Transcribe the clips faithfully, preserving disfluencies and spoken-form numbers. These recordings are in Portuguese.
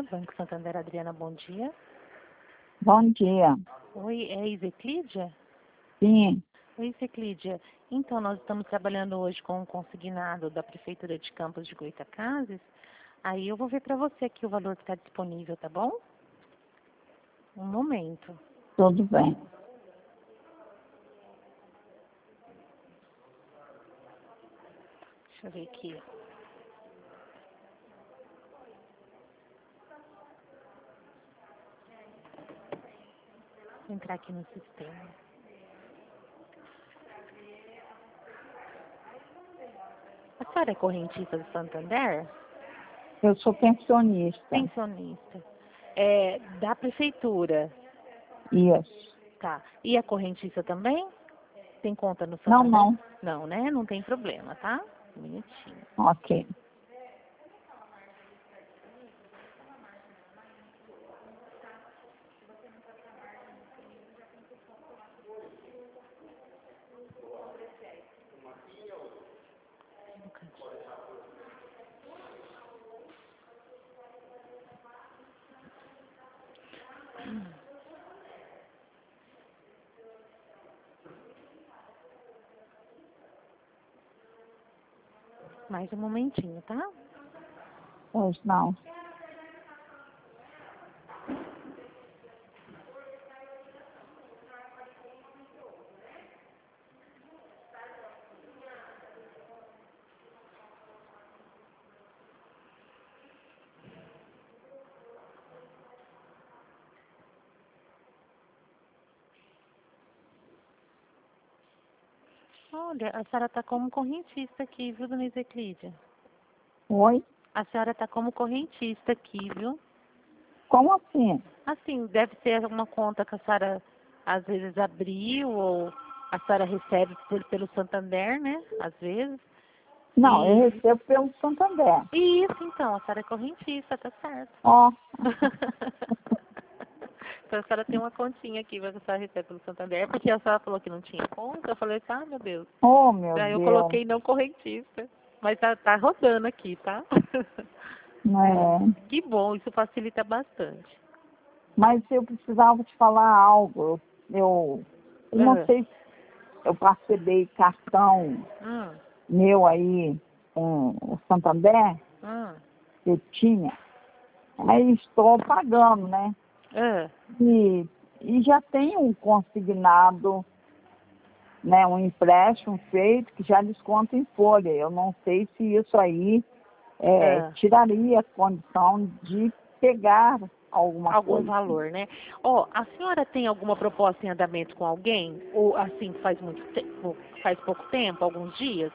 Banco Santander, Adriana, bom dia. Bom dia. Oi, é Iseclídia? Sim, Oi, Iseclídia. Então, nós estamos trabalhando hoje com um consignado da Prefeitura de Campos de Goytacazes. Aí eu vou ver para você aqui o valor que está disponível, tá bom? Um momento. tudo bem. Deixa eu ver aqui. Vou entrar aqui no sistema. A senhora é correntista do Santander? Eu sou pensionista. Pensionista. É, da Prefeitura. Isso. Tá. E a correntista também? Tem conta no Não, Santander? não. Não, né? Não tem problema, tá? Um minutinho. Ok. Mais um momentinho, tá? Pois não. Olha, a senhora está como correntista aqui, viu, dona Iseclídia? Oi? A senhora está como correntista aqui, viu? Como assim? Assim, deve ser alguma conta que a senhora às vezes abriu ou a senhora recebe por, pelo Santander, né? Às vezes. Não, E, eu recebo pelo Santander. e isso, então, a senhora é correntista, tá certo. Ó. Então a senhora tem uma continha aqui, mas a senhora recebe pelo Santander, porque a senhora falou que não tinha conta, eu falei, ah, meu Deus. Oh, meu Daí eu Deus. coloquei não correntista. Mas tá, tá rodando aqui, tá? É. Que bom, isso facilita bastante. Mas eu precisava te falar algo. Eu, eu não Ah, sei se eu parcelei cartão hum, meu aí com o Santander, hum, que eu tinha. Aí estou pagando, né? ah. E, e já tem um consignado, né, um empréstimo feito que já desconta em folha. Eu não sei se isso aí é, Ah, tiraria a condição de pegar alguma algum coisa. valor, né? Ó, a senhora tem alguma proposta em andamento com alguém? Ou assim, faz muito tempo, faz pouco tempo, alguns dias?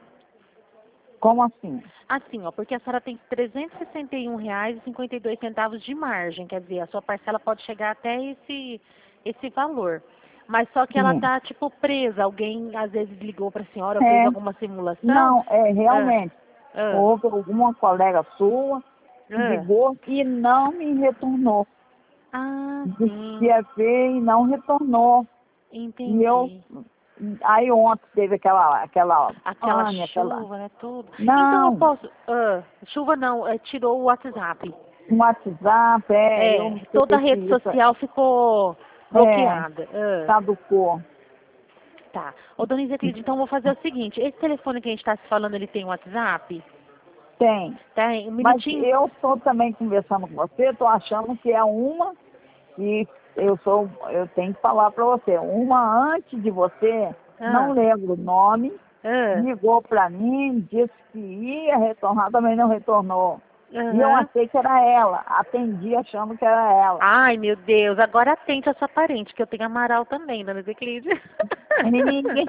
Como assim? Assim, ó, porque a senhora tem trezentos e sessenta e um reais e cinquenta e dois centavos de margem, quer dizer, a sua parcela pode chegar até esse, esse valor. Mas só que ela Sim. tá, tipo, presa. Alguém, às vezes, ligou para a senhora, fez É, alguma simulação? não, é Ah, realmente. ah, Houve alguma colega sua que ah. ligou e não me retornou. Ah, Disse que sim, ia ver e não retornou. E eu, entendi. aí ontem teve aquela, aquela Aquela pane, aquela. chuva, né, tudo. Então eu Não, posso... ah, chuva não, eh, tirou o WhatsApp. no WhatsApp, é, eu É, não toda a sei se rede isso social ficou é, bloqueada. Ah. caducou. Tá. Ô, dona Iseclide, então eu vou fazer o seguinte. Esse telefone que a gente está se falando, ele tem WhatsApp? Tem. Tem? Um Mas minutinho? eu estou também conversando com você, estou achando que é uma e eu sou, eu tenho que falar para você, uma antes de você, não Ah, lembro o nome, ah, ligou para mim, disse que ia retornar, também não retornou. E eu aham. achei que era ela, atendi achando que era ela. Ai, meu Deus, agora atente a sua parente, que eu tenho Amaral também, dona Iseclide. E...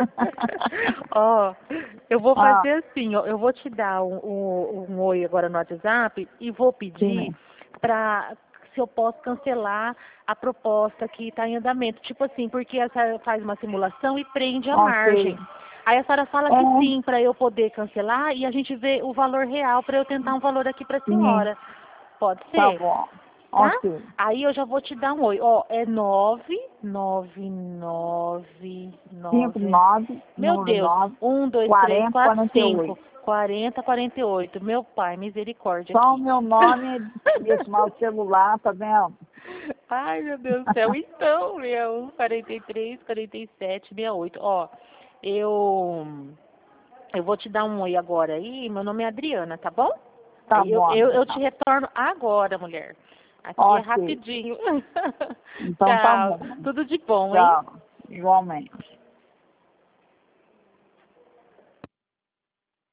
Ó, eu vou ah, fazer assim, ó, eu vou te dar um, um, um oi agora no WhatsApp e vou pedir sim, para se eu posso cancelar a proposta que está em andamento. Tipo assim, porque a senhora faz uma simulação e prende a ok. margem. Aí a senhora fala que É, sim, para eu poder cancelar e a gente vê o valor real para eu tentar um valor aqui para a sim, senhora. Pode tá ser? bom. Tá? Ok. Aí eu já vou te dar um oi. Ó, é nove, nove, nove, cinco nove. nove Meu número Deus. nove Um, dois, três, quarenta quatro, quarenta e cinco. oito quarenta, quarenta e oito. Meu pai, misericórdia. Só o aqui. meu nome é chamar o celular, tá vendo? Ai, meu Deus do céu. Então, sessenta e um, quarenta e três, quarenta e sete, sessenta e oito. Ó, eu, eu vou te dar um oi agora aí. Meu nome é Adriana, tá bom? Tá Eu, bom, eu, eu então. te retorno agora, mulher. Aqui é Ok. rapidinho. Então tá Tchau. bom. Tudo de bom, hein? Tchau. Igualmente.